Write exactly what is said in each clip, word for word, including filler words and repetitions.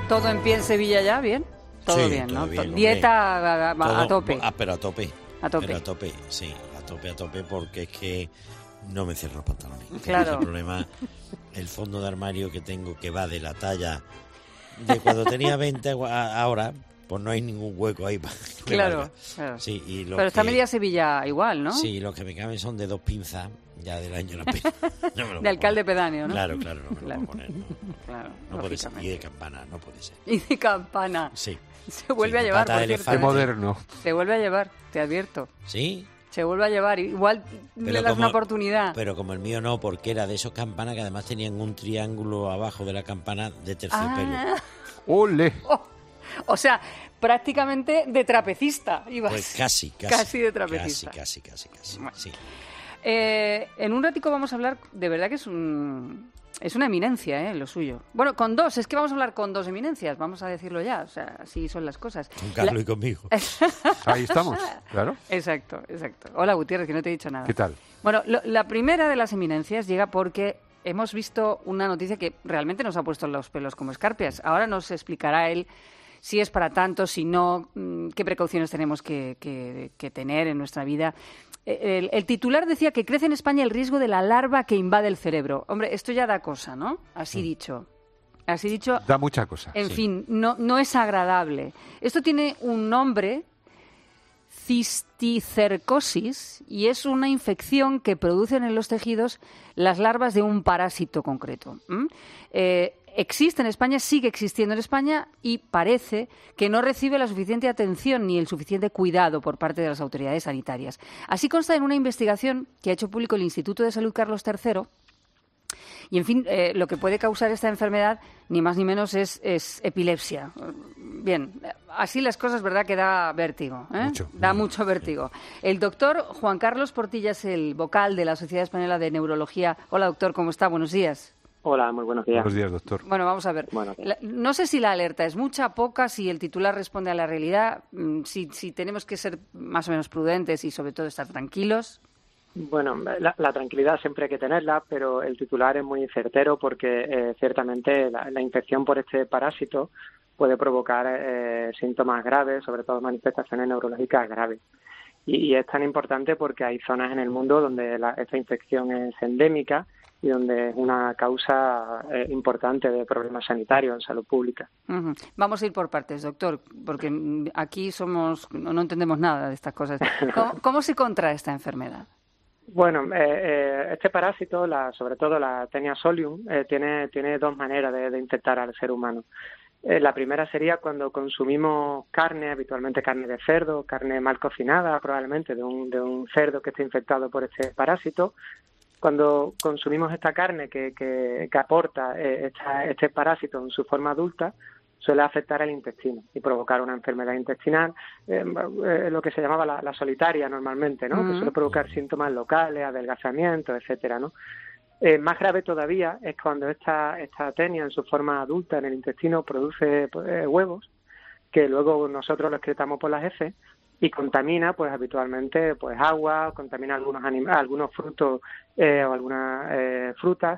¿Todo en pie en Sevilla ya? ¿Bien? Todo sí, bien, todo ¿no? bien, Dieta a, a, todo, a tope. Ah, pero a tope. A tope. Pero a tope, sí, a tope, a tope, porque es que no me cierro los pantalones. Claro. Es el problema, el fondo de armario que tengo, que va de la talla de cuando tenía veinte a ahora, pues no hay ningún hueco ahí para que me Claro, valga. claro. Sí, y lo Pero está que, media Sevilla igual, ¿no? Sí, los que me caben son de dos pinzas, ya del año la pena. No de alcalde pedáneo, ¿no? Claro, claro, no me lo claro. voy a poner. No, claro, no puede ser. Y de campana, no puede ser. Y de campana. Sí. Se vuelve sí, a llevar, por cierto. Qué moderno. Se vuelve a llevar, te advierto. ¿Sí? Se vuelve a llevar. Igual pero le das como, una oportunidad. Pero como el mío no, porque era de esos campanas que además tenían un triángulo abajo de la campana de terciopelo. Ah. ¡Ole! Oh, o sea, prácticamente de trapecista ibas. Pues casi, casi. Casi de trapecista. Casi, casi, casi, casi. Bueno. Sí. Eh, en un ratico vamos a hablar, de verdad que es un... Es una eminencia, ¿eh? Lo suyo. Bueno, con dos, es que vamos a hablar con dos eminencias, vamos a decirlo ya, o sea, así son las cosas. Con Carlos La... y conmigo. Ahí estamos, claro. Exacto, exacto. Hola, Gutiérrez, que no te he dicho nada. ¿Qué tal? Bueno, lo, la primera de las eminencias llega porque hemos visto una noticia que realmente nos ha puesto los pelos como escarpias. Ahora nos explicará él si es para tanto, si no, qué precauciones tenemos que, que, que tener en nuestra vida. El, el titular decía que crece en España el riesgo de la larva que invade el cerebro. Hombre, esto ya da cosa, ¿no? Así dicho. Así dicho. Da mucha cosa. En sí. fin, no, no es agradable. Esto tiene un nombre, cisticercosis, y es una infección que producen en los tejidos las larvas de un parásito concreto. ¿Mm? Eh, Existe en España, sigue existiendo en España y parece que no recibe la suficiente atención ni el suficiente cuidado por parte de las autoridades sanitarias. Así consta en una investigación que ha hecho público el Instituto de Salud Carlos tercero. Y, en fin, eh, lo que puede causar esta enfermedad, ni más ni menos, es, es epilepsia. Bien, así las cosas, ¿verdad?, que da vértigo. ¿eh? Mucho. Da mucho vértigo. El doctor Juan Carlos Portilla es el vocal de la Sociedad Española de Neurología. Hola, doctor, ¿cómo está? Buenos días. Hola, muy buenos días. Buenos días, doctor. Bueno, vamos a ver. Bueno, la, no sé si la alerta es mucha, poca, si el titular responde a la realidad, si, si tenemos que ser más o menos prudentes y, sobre todo, estar tranquilos. Bueno, la, la tranquilidad siempre hay que tenerla, pero el titular es muy certero porque eh, ciertamente la, la infección por este parásito puede provocar eh, síntomas graves, sobre todo manifestaciones neurológicas graves. Y, y es tan importante porque hay zonas en el mundo donde la, esta infección es endémica y donde es una causa eh, importante de problemas sanitarios en salud pública. Uh-huh. Vamos a ir por partes, doctor, porque aquí somos no, no entendemos nada de estas cosas. ¿Cómo, cómo se contrae esta enfermedad? Bueno, eh, eh, este parásito, la, sobre todo la Taenia solium, eh, tiene, tiene dos maneras de, de infectar al ser humano. Eh, la primera sería cuando consumimos carne, habitualmente carne de cerdo, carne mal cocinada, probablemente de un, de un cerdo que esté infectado por este parásito. Cuando consumimos esta carne que, que, que aporta eh, esta, este parásito en su forma adulta, suele afectar al intestino y provocar una enfermedad intestinal, eh, eh, lo que se llamaba la, la solitaria normalmente, ¿no? Uh-huh. Que suele provocar síntomas locales, adelgazamiento, etcétera, ¿no? Eh, más grave todavía es cuando esta, esta tenia en su forma adulta en el intestino produce eh, huevos que luego nosotros los excretamos por las heces y contamina, pues habitualmente, pues agua, contamina algunos anim- algunos frutos eh, o algunas eh, frutas,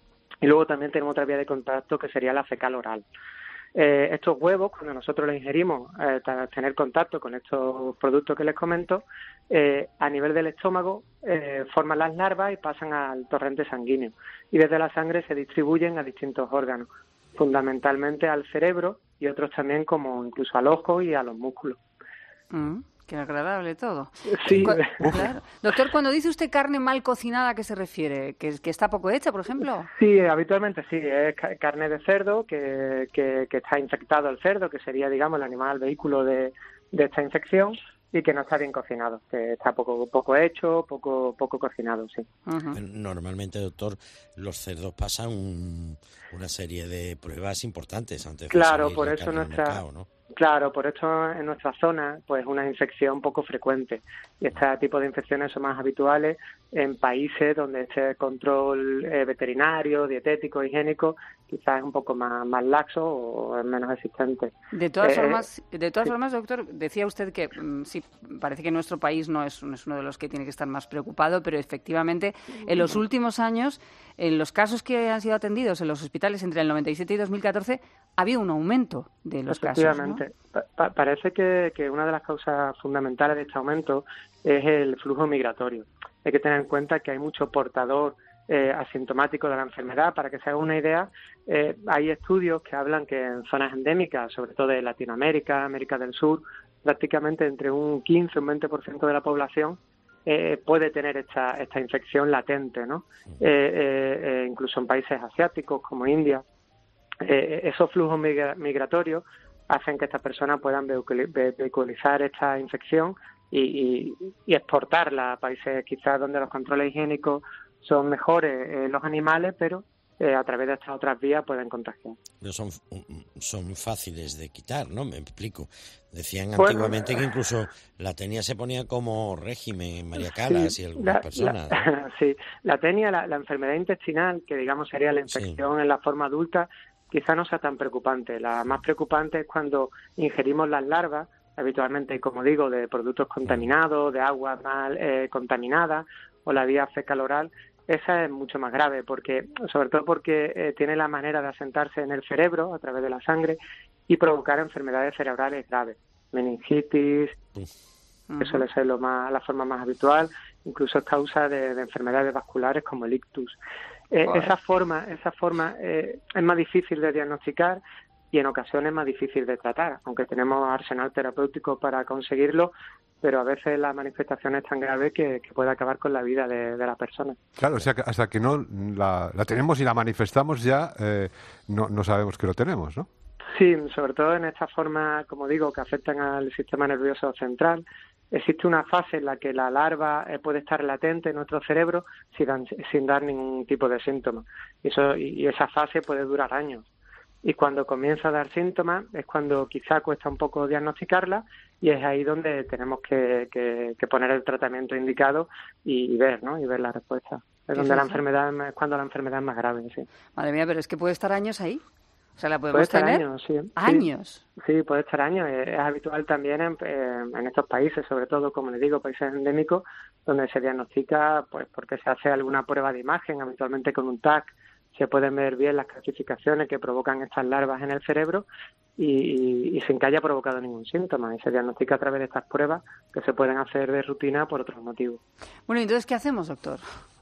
y luego también tenemos otra vía de contacto que sería la fecal oral. Eh, estos huevos, cuando nosotros los ingerimos, eh, tras tener contacto con estos productos que les comento, eh, a nivel del estómago eh, forman las larvas y pasan al torrente sanguíneo, y desde la sangre se distribuyen a distintos órganos, fundamentalmente al cerebro y otros también como incluso al ojo y a los músculos. Mm, qué agradable todo. Sí. Claro. Doctor, cuando dice usted carne mal cocinada, ¿a qué se refiere? ¿Que, que está poco hecha, por ejemplo? Sí, habitualmente sí, es carne de cerdo que, que, que está infectado el cerdo, que sería, digamos, el animal vehículo de, de esta infección, y que no está bien cocinado, que está poco poco hecho, poco poco cocinado, sí. Uh-huh. Normalmente, doctor, los cerdos pasan un, una serie de pruebas importantes antes de claro, salir por la eso carne al nuestra mercado, ¿no? Claro, por esto en nuestra zona pues es una infección poco frecuente, y este tipo de infecciones son más habituales en países donde este control eh, veterinario, dietético, higiénico quizás es un poco más, más laxo o es menos existente. De todas eh, formas, de todas sí. formas, doctor, decía usted que mm, sí, parece que nuestro país no es, no es uno de los que tiene que estar más preocupado, pero efectivamente en los últimos años, en los casos que han sido atendidos en los hospitales entre el noventa y siete y dos mil catorce, ha habido un aumento de los casos, ¿no? Efectivamente. Pa- parece que, que una de las causas fundamentales de este aumento es el flujo migratorio. Hay que tener en cuenta que hay mucho portador eh, asintomático de la enfermedad. Para que se haga una idea, eh, hay estudios que hablan que en zonas endémicas, sobre todo de Latinoamérica, América del Sur, prácticamente entre un quince o un veinte por ciento de la población eh, puede tener esta, esta infección latente, ¿no? Eh, eh, eh, incluso en países asiáticos como India. Eh, esos flujos migra- migratorios hacen que estas personas puedan vehiculizar esta infección y, y, y exportarla a países quizás donde los controles higiénicos son mejores eh, los animales, pero eh, a través de estas otras vías pueden contagiar. No son, son fáciles de quitar, ¿no? Me explico. Decían Bueno, antiguamente que incluso la tenia se ponía como régimen en María Calas sí, y algunas la, personas. La, ¿no? sí, la tenia, la, la enfermedad intestinal, que digamos sería la infección sí. en la forma adulta, quizá no sea tan preocupante. La más preocupante es cuando ingerimos las larvas, habitualmente, como digo, de productos contaminados, de aguas mal eh, contaminadas o la vía fecal-oral. Esa es mucho más grave, porque sobre todo porque eh, tiene la manera de asentarse en el cerebro a través de la sangre y provocar enfermedades cerebrales graves, meningitis, uh-huh. que suele ser lo más, la forma más habitual, incluso es causa de, de enfermedades vasculares como el ictus. Eh, vale. Esa forma, esa forma eh, es más difícil de diagnosticar y en ocasiones más difícil de tratar, aunque tenemos arsenal terapéutico para conseguirlo, pero a veces la manifestación es tan grave que, que puede acabar con la vida de, de la persona. Claro, o sea, que hasta que no la, la tenemos y la manifestamos ya, eh, no, no sabemos que lo tenemos, ¿no? Sí, sobre todo en estas formas, como digo, que afectan al sistema nervioso central. Existe una fase en la que la larva eh, puede estar latente en nuestro cerebro sin, dan, sin dar ningún tipo de síntomas. Y, eso, y esa fase puede durar años. Y cuando comienza a dar síntomas es cuando quizá cuesta un poco diagnosticarla y es ahí donde tenemos que, que, que poner el tratamiento indicado y, y ver, ¿no? Y ver la respuesta. Es donde la enfermedad es cuando la enfermedad es más grave, sí. Madre mía, pero es que puede estar años ahí. O sea, la podemos puede estar tener años, sí. años. Sí, sí, puede estar años. Es habitual también en, en estos países, sobre todo, como les digo, países endémicos, donde se diagnostica, pues, porque se hace alguna prueba de imagen, habitualmente con un T A C. Se pueden ver bien las calcificaciones que provocan estas larvas en el cerebro y, y, y sin que haya provocado ningún síntoma. Y se diagnostica a través de estas pruebas que se pueden hacer de rutina por otros motivos. Bueno, entonces, ¿qué hacemos, doctor?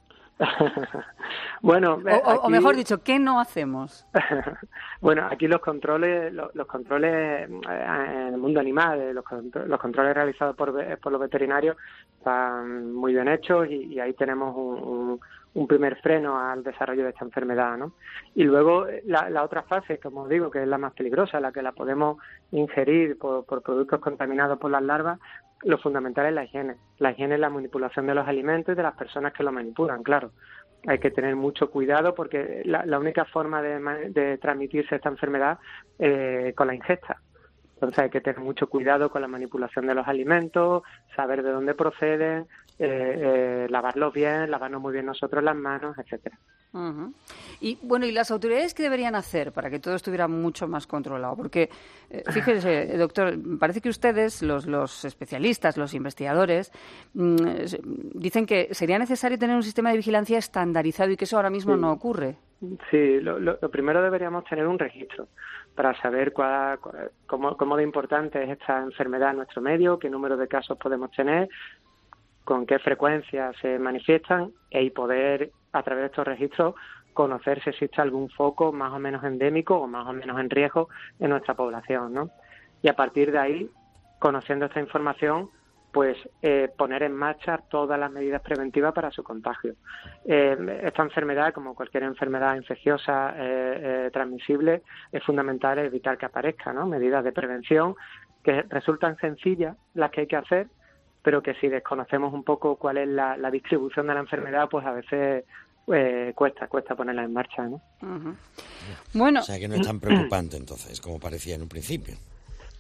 bueno, o, aquí... o mejor dicho, ¿qué no hacemos? Bueno, aquí los controles, los, los controles en el mundo animal, los, los controles realizados por, por los veterinarios están muy bien hechos y, y ahí tenemos un, un, un primer freno al desarrollo de esta enfermedad, ¿no? Y luego la, la otra fase, como digo, que es la más peligrosa, la que la podemos ingerir por, por productos contaminados por las larvas. Lo fundamental es la higiene. La higiene es la manipulación de los alimentos y de las personas que los manipulan, claro. Hay que tener mucho cuidado porque la, la única forma de, de transmitirse esta enfermedad es eh, con la ingesta. Entonces hay que tener mucho cuidado con la manipulación de los alimentos, saber de dónde proceden, eh, eh, lavarlos bien, lavarnos muy bien nosotros las manos, etcétera. Uh-huh. Y bueno, ¿y las autoridades qué deberían hacer para que todo estuviera mucho más controlado? Porque, eh, fíjese, doctor, parece que ustedes, los, los especialistas, los investigadores, mmm, dicen que sería necesario tener un sistema de vigilancia estandarizado y que eso ahora mismo sí. no ocurre. Sí, lo, lo, lo primero deberíamos tener un registro para saber cuál, cuál, cómo, cómo de importante es esta enfermedad en nuestro medio, qué número de casos podemos tener, con qué frecuencia se manifiestan y poder, a través de estos registros, conocer si existe algún foco más o menos endémico o más o menos en riesgo en nuestra población, ¿no? Y a partir de ahí, conociendo esta información, pues eh, poner en marcha todas las medidas preventivas para su contagio. Eh, esta enfermedad, como cualquier enfermedad infecciosa eh, eh, transmisible, es fundamental evitar que aparezca, ¿no? Medidas de prevención que resultan sencillas las que hay que hacer, pero que si desconocemos un poco cuál es la, la distribución de la enfermedad, pues a veces eh, cuesta, cuesta ponerla en marcha, ¿no? Uh-huh. Bueno, o sea que no es tan preocupante entonces, como parecía en un principio.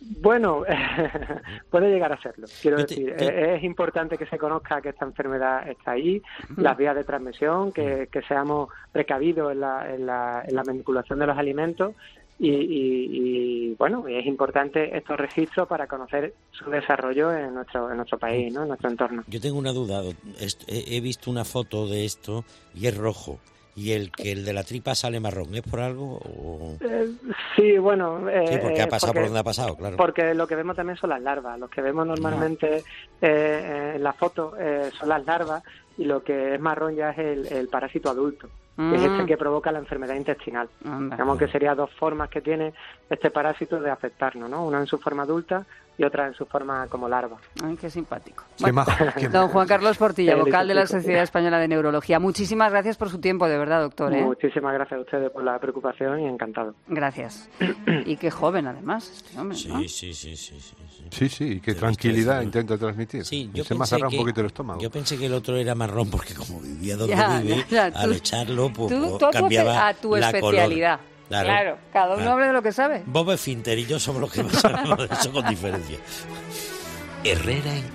Bueno, puede llegar a serlo. Quiero Yo te- decir, yo- eh, es importante que se conozca que esta enfermedad está ahí, las vías de transmisión, que, que seamos precavidos en la, en, la, en la manipulación de los alimentos y, y, y, bueno, es importante estos registros para conocer su desarrollo en nuestro, en nuestro país, ¿no? En nuestro entorno. Yo tengo una duda. Est- He he visto una foto de esto y es rojo. Y el que el de la tripa sale marrón, ¿es por algo? O... Eh, sí, bueno... Eh, Sí, porque ha pasado porque, por donde ha pasado, claro. Porque lo que vemos también son las larvas. Los que vemos normalmente eh, en la foto eh, son las larvas y lo que es marrón ya es el, el parásito adulto, que es este que provoca la enfermedad intestinal. Anda. Digamos que serían dos formas que tiene este parásito de afectarnos, ¿no? Una en su forma adulta y otra en su forma como larva. Ay, qué simpático. Qué Bueno, majo, qué don Juan Carlos Portilla, Qué vocal de la listo. Sociedad Española de Neurología. Muchísimas gracias por su tiempo, de verdad, doctor. ¿eh? Muchísimas gracias a ustedes por la preocupación y encantado. Gracias. Y qué joven, además, este hombre, ¿no? Sí, sí, sí, sí, sí, sí. Sí, sí, y qué Te lo tranquilidad estoy diciendo. intenta transmitir. Sí, Y yo se me ha pensé, cerrado que, un poquito el estómago. yo pensé que el otro era marrón porque como vivía donde Ya, vive, ya, ya, al tú- echarlo pues, Tú, pues, tú a tu, cambiaba a tu la especialidad. color. Claro, cada uno claro. habla de lo que sabe. Bob Esfinter y yo somos los que más hablamos de eso con diferencia. Herrera en...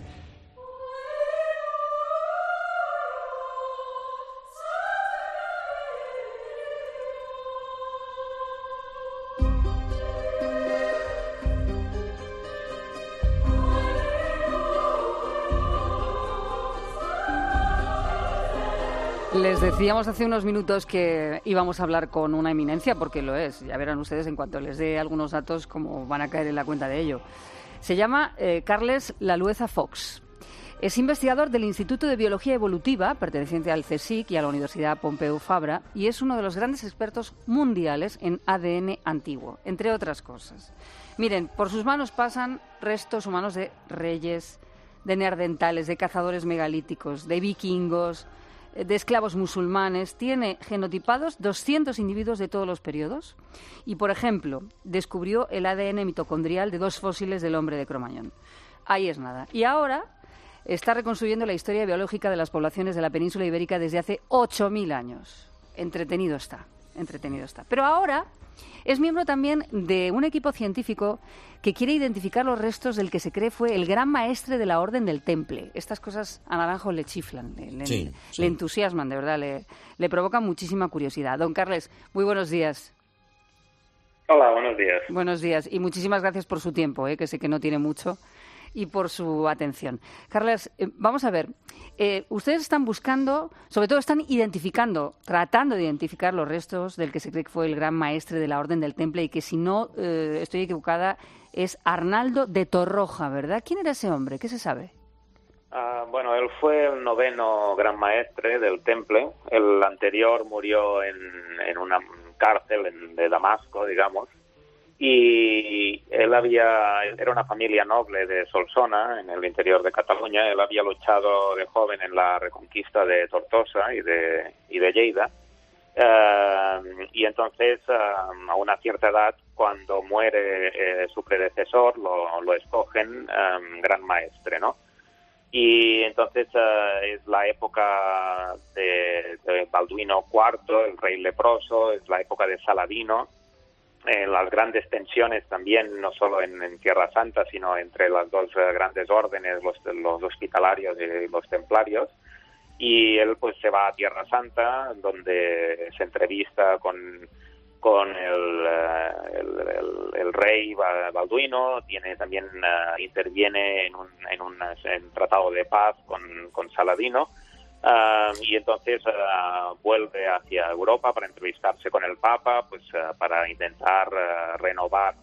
Les decíamos hace unos minutos que íbamos a hablar con una eminencia, porque lo es. Ya verán ustedes en cuanto les dé algunos datos cómo van a caer en la cuenta de ello. Se llama eh, Carles Lalueza Fox. Es investigador del Instituto de Biología Evolutiva, perteneciente al CSIC y a la Universidad Pompeu Fabra, y es uno de los grandes expertos mundiales en A D N antiguo, entre otras cosas. Miren, por sus manos pasan restos humanos de reyes, de neandertales, de cazadores megalíticos, de vikingos, de esclavos musulmanes. Tiene genotipados doscientos individuos de todos los periodos y, por ejemplo, descubrió el A D N mitocondrial de dos fósiles del hombre de Cromañón. Ahí es nada. Y ahora está reconstruyendo la historia biológica de las poblaciones de la península ibérica desde hace ocho mil años. Entretenido está, entretenido está. Pero ahora es miembro también de un equipo científico que quiere identificar los restos del que se cree fue el gran maestre de la Orden del Temple. Estas cosas a Naranjo le chiflan, le, le, Sí, sí. le entusiasman, de verdad, le, le provocan muchísima curiosidad. Don Carles, muy buenos días. Hola, buenos días. Buenos días y muchísimas gracias por su tiempo, ¿eh? Que sé que no tiene mucho, y por su atención. Carles, eh, vamos a ver, eh, ustedes están buscando, sobre todo están identificando, tratando de identificar los restos del que se cree que fue el gran maestre de la Orden del Temple y que, si no eh, estoy equivocada, es Arnaldo de Torroja, ¿verdad? ¿Quién era ese hombre? ¿Qué se sabe? Ah, bueno, él fue el noveno gran maestre del Temple. El anterior murió en, en una cárcel en, de Damasco, digamos. Y él había, era una familia noble de Solsona, en el interior de Cataluña. Él había luchado de joven en la reconquista de Tortosa y de, y de Lleida. Uh, y entonces, uh, a una cierta edad, cuando muere eh, su predecesor, lo, lo escogen um, gran maestre, ¿no? Y entonces uh, es la época de, de Balduino cuarto, el rey leproso, es la época de Saladino. Eh, las grandes tensiones también, no solo en, en Tierra Santa, sino entre las dos uh, grandes órdenes, los, los hospitalarios y los templarios. Y él pues se va a Tierra Santa, donde se entrevista con, con el, uh, el, el, el rey Balduino, tiene también uh, interviene en un, en un en tratado de paz con, con Saladino. Uh, y entonces uh, vuelve hacia Europa para entrevistarse con el Papa, pues uh, para intentar uh, renovar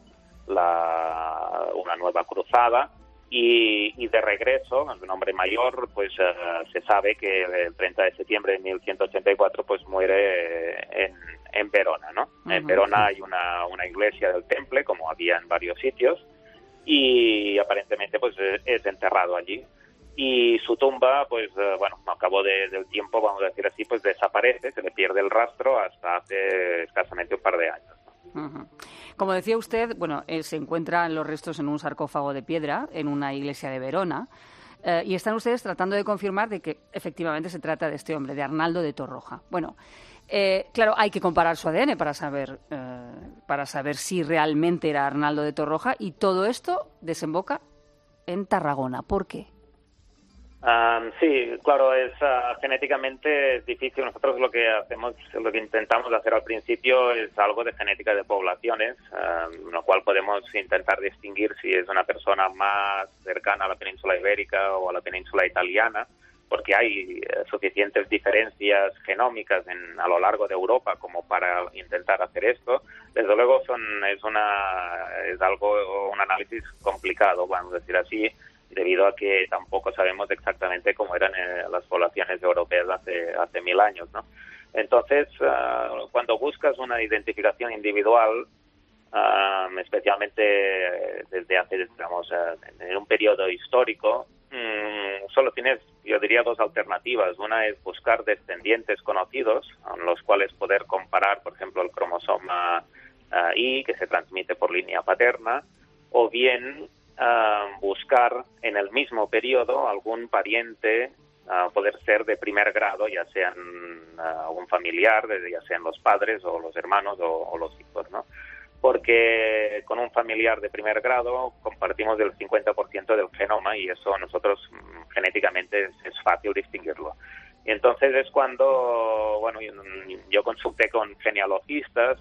la, una nueva cruzada. Y, y de regreso, un hombre mayor, pues uh, se sabe que el treinta de septiembre de mil ciento ochenta y cuatro pues muere en, en Verona, ¿no? Uh-huh. En Verona hay una, una iglesia del Temple, como había en varios sitios, y aparentemente pues es enterrado allí. Y su tumba, pues, uh, bueno, a cabo de, del tiempo, vamos a decir así, pues desaparece, se le pierde el rastro hasta hace escasamente un par de años. Uh-huh. Como decía usted, bueno, eh, se encuentran los restos en un sarcófago de piedra en una iglesia de Verona, eh, y están ustedes tratando de confirmar de que efectivamente se trata de este hombre, de Arnaldo de Torroja. Bueno, eh, claro, hay que comparar su A D N para saber eh, para saber si realmente era Arnaldo de Torroja, y todo esto desemboca en Tarragona. ¿Por qué? Um, sí, claro, es uh, genéticamente es difícil. Nosotros lo que hacemos, lo que intentamos hacer al principio es algo de genética de poblaciones, uh, lo cual podemos intentar distinguir si es una persona más cercana a la península ibérica o a la península italiana, porque hay uh, suficientes diferencias genómicas en, a lo largo de Europa como para intentar hacer esto. Desde luego son es una es algo un análisis complicado, vamos a decir así, debido a que tampoco sabemos exactamente cómo eran eh, las poblaciones europeas hace hace mil años, ¿no? Entonces, uh, cuando buscas una identificación individual, uh, especialmente desde hace, digamos, uh, en un periodo histórico, um, solo tienes, yo diría, dos alternativas. Una es buscar descendientes conocidos, con los cuales poder comparar, por ejemplo, el cromosoma uh, Y, que se transmite por línea paterna, o bien Uh, buscar en el mismo periodo algún pariente, uh, poder ser de primer grado, ya sean uh, un familiar, ya sean los padres o los hermanos o, o los hijos, ¿no? Porque con un familiar de primer grado compartimos el cincuenta por ciento del genoma y eso nosotros mm, genéticamente es, es fácil distinguirlo. Y entonces es cuando, bueno, yo, yo consulté con genealogistas,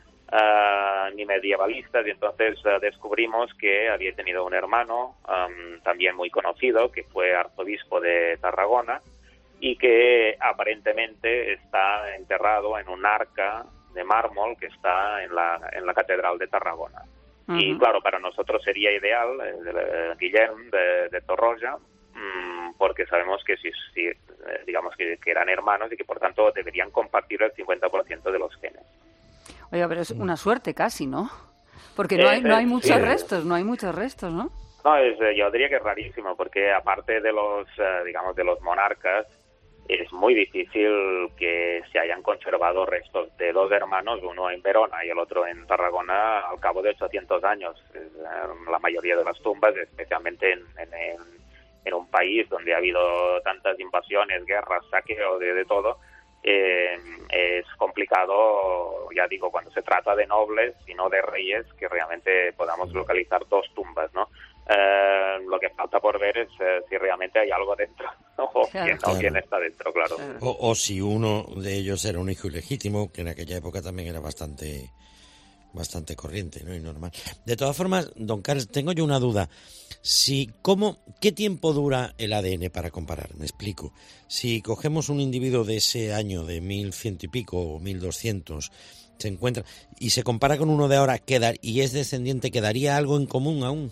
Uh, ni medievalistas, y entonces uh, descubrimos que había tenido un hermano um, también muy conocido, que fue arzobispo de Tarragona, y que aparentemente está enterrado en un arca de mármol que está en la, en la Catedral de Tarragona. Uh-huh. Y claro, para nosotros sería ideal eh, eh, Guillem de, de Torroja, mmm, porque sabemos que si, si eh, digamos que, que eran hermanos y que por tanto deberían compartir el cincuenta por ciento de los genes. Oiga, pero es una suerte casi, ¿no? Porque no hay, no hay muchos restos, no hay muchos restos, ¿no? No, es, yo diría que es rarísimo, porque aparte de los, digamos, de los monarcas, es muy difícil que se hayan conservado restos de dos hermanos, uno en Verona y el otro en Tarragona, al cabo de ochocientos años. La mayoría de las tumbas, especialmente en, en, en un país donde ha habido tantas invasiones, guerras, saqueo, de, de todo, Eh, es complicado, ya digo, cuando se trata de nobles y no de reyes, que realmente podamos localizar dos tumbas, ¿no? Eh, lo que falta por ver es eh, si realmente hay algo dentro o claro. quién, Claro. o quién está dentro, claro. O, o si uno de ellos era un hijo ilegítimo, que en aquella época también era bastante bastante corriente, ¿no? Y normal. De todas formas, don Carlos, tengo yo una duda. Si, ¿cómo, qué tiempo dura el A D N para comparar? Me explico. Si cogemos un individuo de ese año, de mil ciento y pico o mil doscientos, se encuentra y se compara con uno de ahora, queda, y es descendiente, ¿quedaría algo en común aún?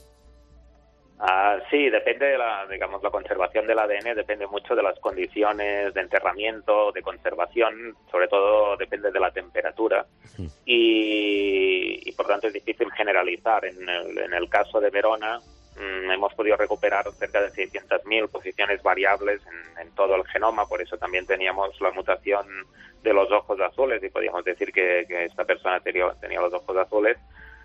Ah, sí, depende de la, digamos, la conservación del A D N, depende mucho de las condiciones de enterramiento, de conservación, sobre todo depende de la temperatura y, y por tanto es difícil generalizar. En el, en el caso de Verona mmm, hemos podido recuperar cerca de seiscientas mil posiciones variables en, en todo el genoma, por eso también teníamos la mutación de los ojos azules y podíamos decir que, que esta persona tenía, tenía los ojos azules.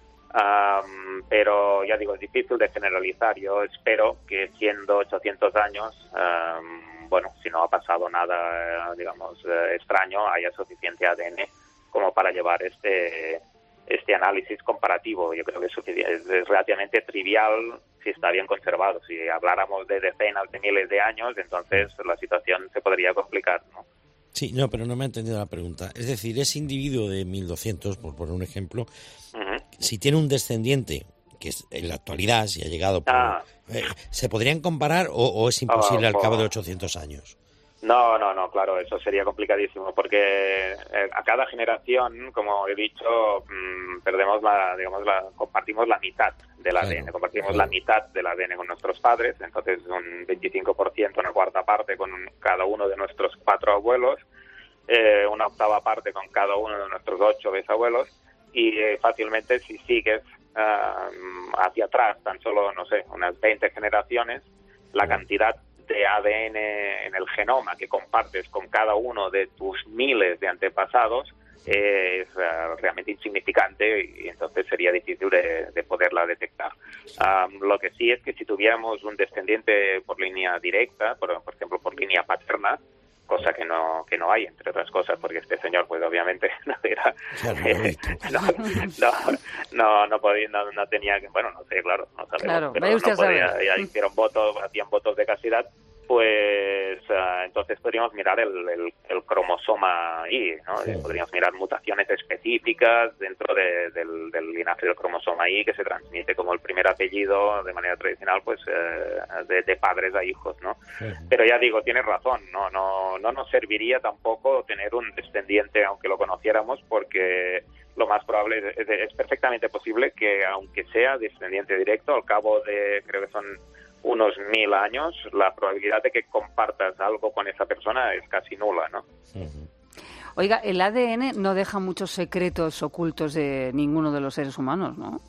Um, pero ya digo, es difícil de generalizar. Yo espero que siendo ochocientos años, um, bueno, si no ha pasado nada, digamos, eh, extraño, haya suficiente A D N como para llevar este este análisis comparativo. Yo creo que es, suficiente, es, es relativamente trivial si está bien conservado. Si habláramos de decenas de miles de años, entonces la situación se podría complicar, ¿no? Sí, no, pero no me ha entendido la pregunta. Es decir, ese individuo de mil doscientos, por poner un ejemplo, uh-huh. si tiene un descendiente, que es en la actualidad, si ha llegado por... Ah. Eh, ¿se podrían comparar o, o es imposible oh, oh. al cabo de ochocientos años? No, no, no, claro, eso sería complicadísimo porque eh, a cada generación, como he dicho, mmm, perdemos la, digamos, la, compartimos la mitad del claro, A D N, compartimos claro. la mitad del A D N con nuestros padres, entonces un veinticinco por ciento, una cuarta parte con cada uno de nuestros cuatro abuelos, eh, una octava parte con cada uno de nuestros ocho bisabuelos y eh, fácilmente si sigues uh, hacia atrás, tan solo, no sé, unas veinte generaciones, la cantidad de A D N en el genoma que compartes con cada uno de tus miles de antepasados eh, es uh, realmente insignificante y entonces sería difícil de, de poderla detectar. Um, lo que sí es que si tuviéramos un descendiente por línea directa, por, por ejemplo por línea paterna, cosa que no que no hay, entre otras cosas, porque este señor pues obviamente no era eh, no, no, no, no podía, no, no tenía, bueno, no sé, claro, no sabemos, claro, pero no podía, saber. ya hicieron votos, hacían votos de castidad, pues uh, entonces podríamos mirar el, el, el cromosoma Y, ¿no? Sí. Podríamos mirar mutaciones específicas dentro de, del, del linaje del cromosoma Y que se transmite como el primer apellido de manera tradicional, pues eh, de, de padres a hijos, ¿no? Sí. Pero ya digo, tienes razón, no, no, no nos serviría tampoco tener un descendiente, aunque lo conociéramos, porque lo más probable es, es perfectamente posible que, aunque sea descendiente directo, al cabo de, creo que son unos mil años, la probabilidad de que compartas algo con esa persona es casi nula, ¿no? Uh-huh. Oiga, el A D N no deja muchos secretos ocultos de ninguno de los seres humanos, ¿no?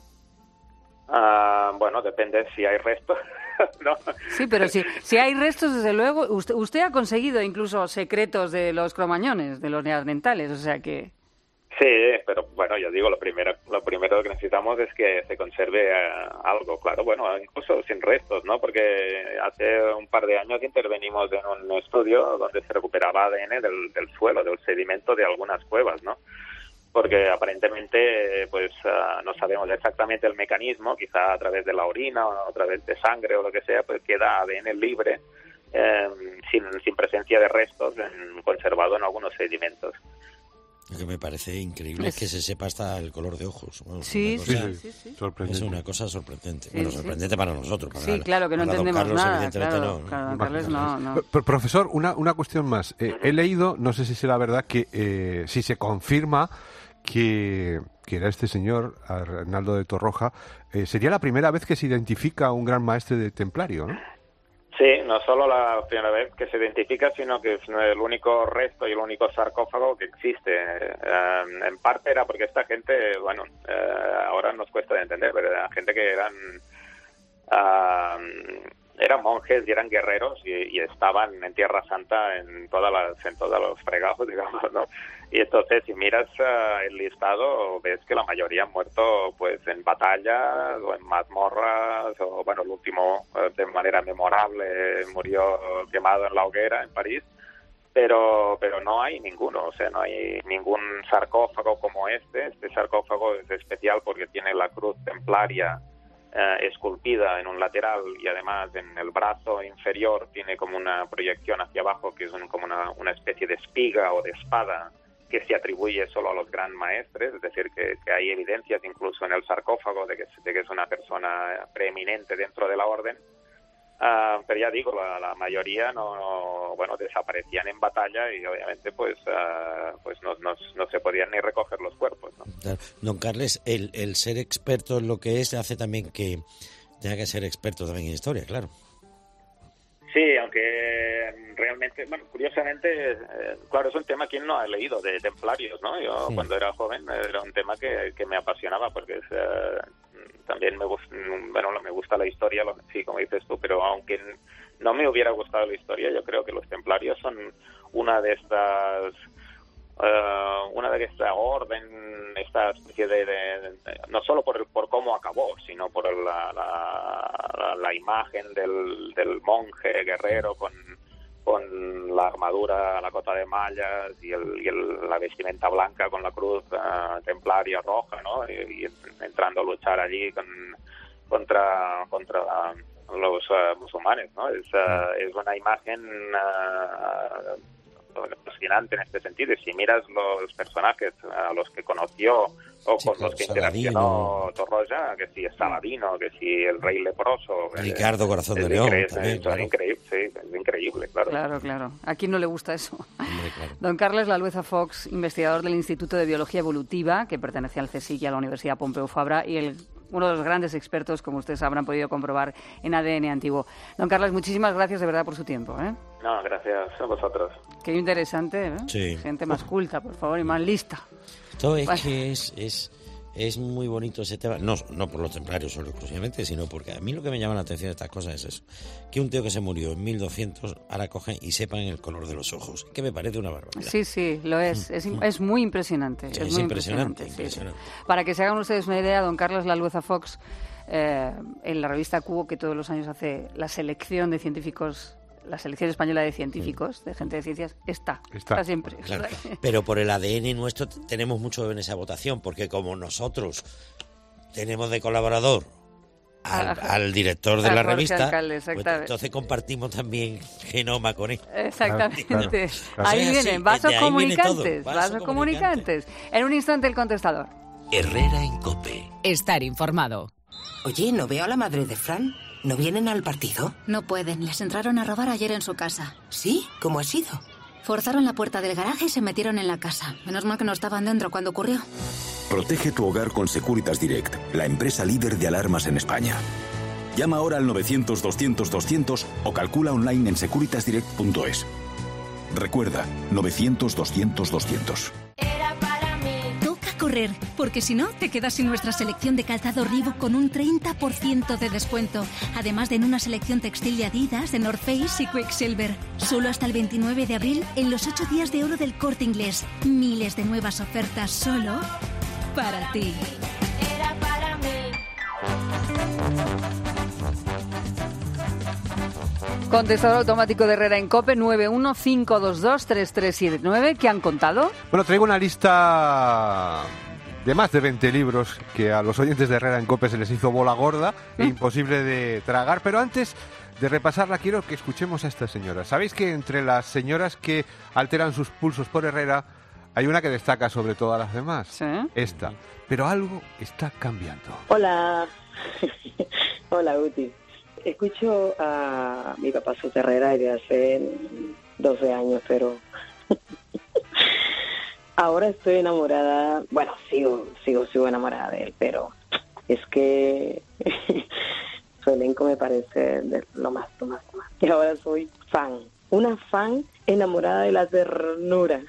Uh, bueno, depende si hay restos. ¿no? Sí, pero si, si hay restos, desde luego, usted, usted ha conseguido incluso secretos de los cromañones, de los neandertales, o sea que... Sí, pero bueno, yo digo, lo primero lo primero que necesitamos es que se conserve uh, algo, claro, bueno, incluso sin restos, ¿no? Porque hace un par de años intervenimos en un estudio donde se recuperaba A D N del, del suelo, del sedimento de algunas cuevas, ¿no? Porque aparentemente pues uh, no sabemos exactamente el mecanismo, quizá a través de la orina o a través de sangre o lo que sea, pues queda A D N libre, eh, sin, sin presencia de restos en, conservado en algunos sedimentos. Lo que me parece increíble es, es que se sepa hasta el color de ojos. Bueno, sí, cosa, sí, sí, sí. Es una cosa sorprendente. Sí, bueno, sí. sorprendente para nosotros. Para sí, la, claro, que no entendemos Carlos, nada. Claro, no, claro, ¿no? Carlos, no, no. P- profesor, una, una cuestión más. Eh, he leído, no sé si será verdad, que eh, si se confirma que, que era este señor, Arnaldo de Torroja, eh, sería la primera vez que se identifica a un gran maestre de templario, ¿no? Sí, no solo la primera vez que se identifica, sino que es el único resto y el único sarcófago que existe. Eh, en parte era porque esta gente, bueno, eh, ahora nos cuesta de entender, pero era gente que eran uh, eran monjes y eran guerreros y, y estaban en Tierra Santa en todas las en todos los fregajos, digamos, ¿no? Y entonces, si miras uh, el listado, ves que la mayoría han muerto pues en batallas o en mazmorras, o bueno, el último uh, de manera memorable murió quemado en la hoguera en París, pero pero no hay ninguno, o sea, no hay ningún sarcófago como este. Este sarcófago es especial porque tiene la cruz templaria Uh, esculpida en un lateral y además en el brazo inferior tiene como una proyección hacia abajo que es un, como una, una especie de espiga o de espada que se atribuye solo a los gran maestres, es decir, que, que hay evidencias incluso en el sarcófago de que, de que es una persona preeminente dentro de la orden. Uh, pero ya digo, la, la mayoría no, no, bueno, desaparecían en batalla y obviamente pues uh, pues no, no, no se podían ni recoger los cuerpos, ¿no? Claro. Don Carles, el, el ser experto en lo que es hace también que tenga que ser experto también en historia, claro. Sí, aunque realmente, bueno, curiosamente, eh, claro, es un tema que no ha leído de templarios, ¿no? Yo sí. Cuando era joven era un tema que, que me apasionaba porque es, eh, también me gusta, bueno, me gusta la historia, lo, sí, como dices tú, pero aunque no me hubiera gustado la historia, yo creo que los templarios son una de estas, uh, una de esta orden, esta especie de, de, de no solo por por cómo acabó, sino por la, la, la, la imagen del, del monje guerrero con con la armadura, la cota de mallas y, el, y el, la vestimenta blanca con la cruz uh, templaria roja, ¿no? Y, y entrando a luchar allí con, contra contra los uh, musulmanes, ¿no? Es, uh, es una imagen uh, fascinante en este sentido. Y si miras los personajes a los que conoció o sí, con claro, los que interaccionó Torroja, que si es Saladino, que si el rey leproso, Ricardo Corazón de León, increíble, también, es, claro. increíble, sí, es increíble, claro. Claro, claro. ¿A quién no le gusta eso? Hombre, claro. Don Carles Lalueza Fox, investigador del Instituto de Biología Evolutiva, que pertenece al CSIC y a la Universidad Pompeu Fabra, y el uno de los grandes expertos, como ustedes habrán podido comprobar, en A D N antiguo. Don Carles, muchísimas gracias de verdad por su tiempo, ¿eh? No, gracias a vosotros. Qué interesante, ¿eh? Sí. Gente más culta, por favor, y más lista. Todo es Bueno. que es, es, es muy bonito ese tema, no, no por los templarios solo exclusivamente, sino porque a mí lo que me llama la atención de estas cosas es eso, que un tío que se murió en mil doscientos ahora cogen y sepan el color de los ojos, que me parece una barbaridad. Sí, sí, lo es. Es, es muy impresionante. Sí, es es muy impresionante, impresionante, sí, impresionante. sí. Para que se hagan ustedes una idea, don Carles Lalueza Fox, eh, en la revista Cubo, que todos los años hace la selección de científicos la selección española de científicos, de gente de ciencias, está. Está, está siempre. Claro. Pero por el A D N nuestro tenemos mucho en esa votación, porque como nosotros tenemos de colaborador al, al director de la Jorge revista, Alcalde, pues entonces compartimos también genoma con él. Exactamente. Claro, claro, claro. Ahí O sea, vienen, sí, vasos de ahí comunicantes, viene todo, vasos vaso comunicantes. En un instante el contestador. Herrera en COPE. Estar informado. Oye, ¿no veo a la madre de Fran? ¿No vienen al partido? No pueden, les entraron a robar ayer en su casa. ¿Sí? ¿Cómo ha sido? Forzaron la puerta del garaje y se metieron en la casa. Menos mal que no estaban dentro cuando ocurrió. Protege tu hogar con Securitas Direct, la empresa líder de alarmas en España. Llama ahora al novecientos, doscientos, doscientos o calcula online en securitas direct punto es. Recuerda, novecientos, doscientos, doscientos. Correr, porque si no, te quedas sin nuestra selección de calzado Reebok con un treinta por ciento de descuento. Además de en una selección textil de Adidas, de North Face y Quicksilver. Solo hasta el veintinueve de abril en los ocho días de oro del Corte Inglés. Miles de nuevas ofertas solo para ti. Era para mí. Contestador automático de Herrera en COPE, nueve uno cinco dos dos tres tres siete nueve. ¿Qué han contado? Bueno, traigo una lista de más de veinte libros que a los oyentes de Herrera en COPE se les hizo bola gorda e imposible de tragar, pero antes de repasarla quiero que escuchemos a esta señora. ¿Sabéis que entre las señoras que alteran sus pulsos por Herrera hay una que destaca sobre todas las demás? ¿Sí? Esta. Pero algo está cambiando. Hola. Hola, Uti. Escucho a mi papá Soto Herrera desde hace doce años, pero ahora estoy enamorada. Bueno, sigo, sigo, sigo enamorada de él, pero es que su elenco me parece de lo más, lo más, lo más. Y ahora soy fan, una fan enamorada de la ternura.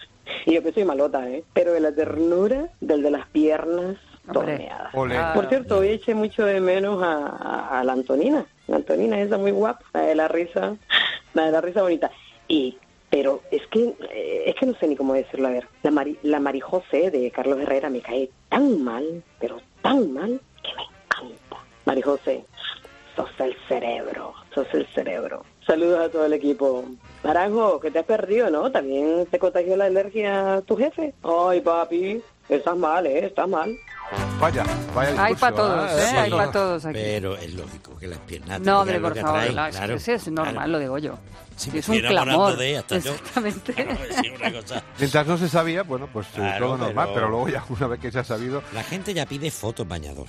Y yo que soy malota, ¿eh? Pero de la ternura, del de las piernas torneadas. Ah, por cierto, hoy eché mucho de menos a, a, a la Antonina. La Antonina esa muy guapa, la de la risa, la de la risa bonita. Y, pero es que, eh, es que no sé ni cómo decirlo. A ver, la Mari, la Mari José de Carlos Herrera me cae tan mal, pero tan mal, que me encanta. Mari José, sos el cerebro, sos el cerebro. Saludos a todo el equipo. Naranjo, que te has perdido, ¿no? También te contagió la alergia a tu jefe. Ay, papi, estás mal, ¿eh? Estás mal. Vaya, vaya discurso. Hay para todos, ¿eh? Sí, Hay para todos aquí. Pero es lógico que las piernas... No, hombre, por favor, traen, la, claro, ese es normal, claro. Lo digo yo. Sí, es un clamor. De ella, hasta exactamente. Yo, claro, sí, una cosa. Mientras no se sabía, bueno, pues Claro, todo normal, pero... pero luego ya una vez que se ha sabido... La gente ya pide fotos bañador.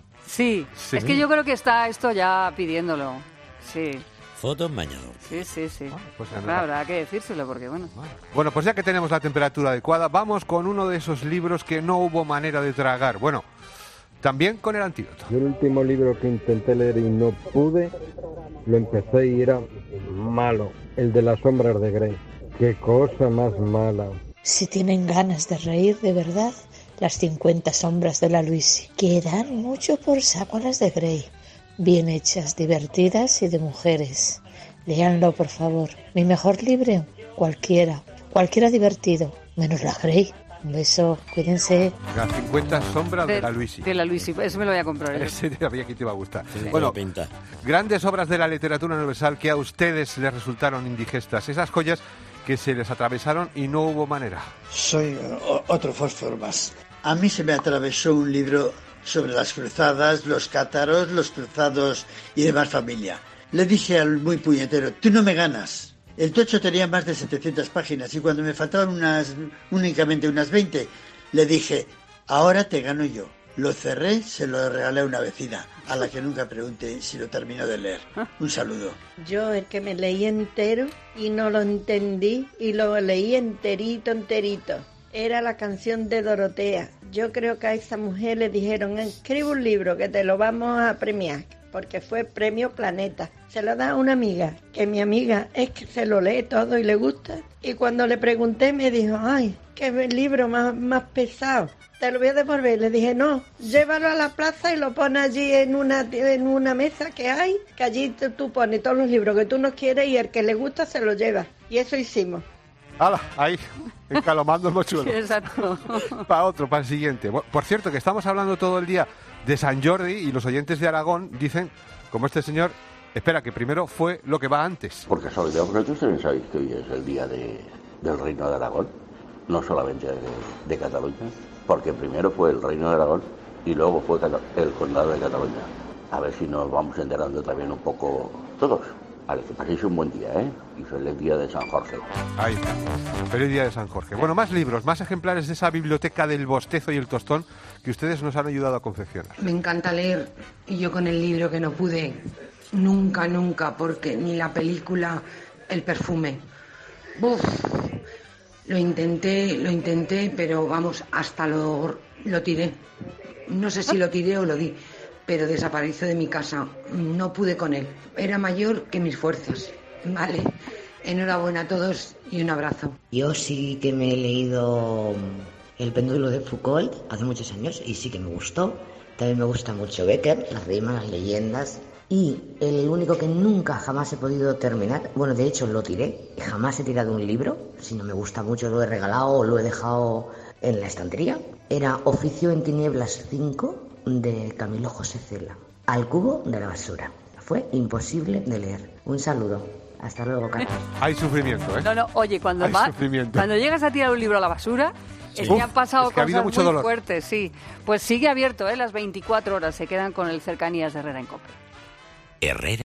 Sí, Sí. es que yo creo que está esto ya pidiéndolo. Sí, Fotos bañador. sí, sí, sí. Ah, pues ya no Claro, era. habrá que decírselo porque, bueno... Bueno, pues ya que tenemos la temperatura adecuada, vamos con uno de esos libros que no hubo manera de tragar. Bueno, también con el antídoto. Yo el último libro que intenté leer y no pude, lo empecé y era malo. El de las sombras de Grey. Qué cosa más mala. Si tienen ganas de reír de verdad, las cincuenta sombras de la Luisi, que dan mucho por saco a las de Grey. Bien hechas, divertidas y de mujeres. Léanlo, por favor. Mi mejor libro, cualquiera. Cualquiera divertido, menos la Grey. Un beso, cuídense. Las cincuenta sombras de, de la Luisi. De la Luisi, eso me lo voy a comprar. ¿eh? Ese sabía que te iba a gustar. Sí, bueno, pinta. Grandes obras de la literatura universal que a ustedes les resultaron indigestas. Esas joyas que se les atravesaron y no hubo manera. Soy o, otro fósforo más. A mí se me atravesó un libro sobre las cruzadas, los cátaros, los cruzados y demás familia. Le dije al muy puñetero, tú no me ganas. El tocho tenía más de setecientas páginas y cuando me faltaban unas, únicamente unas veinte, le dije, ahora te gano yo. Lo cerré, se lo regalé a una vecina, a la que nunca pregunté si lo terminó de leer. Un saludo. Yo el que me leí entero y no lo entendí y lo leí enterito, enterito. Era la canción de Dorotea. Yo creo que a esa mujer le dijeron, escribe un libro que te lo vamos a premiar, porque fue Premio Planeta. Se lo da a una amiga, que mi amiga es que se lo lee todo y le gusta. Y cuando le pregunté me dijo, ay, qué libro más, más pesado. Te lo voy a devolver. Le dije, no, llévalo a la plaza y lo pones allí en una, en una mesa que hay, que allí tú, tú pones todos los libros que tú no quieres y el que le gusta se lo lleva. Y eso hicimos. ¡Hala! Ahí, encalomando el mochuelo. Sí, exacto. Para otro, para el siguiente. Bueno, por cierto, que estamos hablando todo el día de San Jordi y los oyentes de Aragón dicen, como este señor, Espera, que primero fue lo que va antes. Porque casualidad, vosotros también sabéis que hoy es el día de, del Reino de Aragón, no solamente de, de Cataluña, porque primero fue el Reino de Aragón y luego fue el Condado de Cataluña. A ver si nos vamos enterando también un poco todos. Vale, que paséis un buen día, ¿eh? Y feliz día de San Jorge. Ahí está. Feliz día de San Jorge. Bueno, más libros, más ejemplares de esa biblioteca del bostezo y el tostón que ustedes nos han ayudado a confeccionar. Me encanta leer y yo con el libro que no pude nunca, nunca, porque ni la película, el perfume. Uf, lo intenté, lo intenté, pero vamos, hasta lo, lo tiré. No sé si lo tiré o lo di, pero desapareció de mi casa. No pude con él. Era mayor que mis fuerzas. Vale. Enhorabuena a todos y un abrazo. Yo sí que me he leído El péndulo de Foucault hace muchos años y sí que me gustó. También me gusta mucho Becker, las rimas, las leyendas. Y el único que nunca jamás he podido terminar, bueno, de hecho lo tiré, jamás he tirado un libro, si no me gusta mucho lo he regalado o lo he dejado en la estantería, era Oficio en Tinieblas cinco de Camilo José Cela, Al cubo de la basura. Fue imposible de leer. Un saludo. Hasta luego, Carlos. Hay sufrimiento, ¿eh? No, no, oye, cuando, va, cuando llegas a tirar un libro a la basura, sí. es que han pasado es que cosas mucho muy dolor. fuertes, sí. Pues sigue abierto, ¿eh? Las veinticuatro horas se quedan con el Cercanías de Herrera en Cope. Herrera.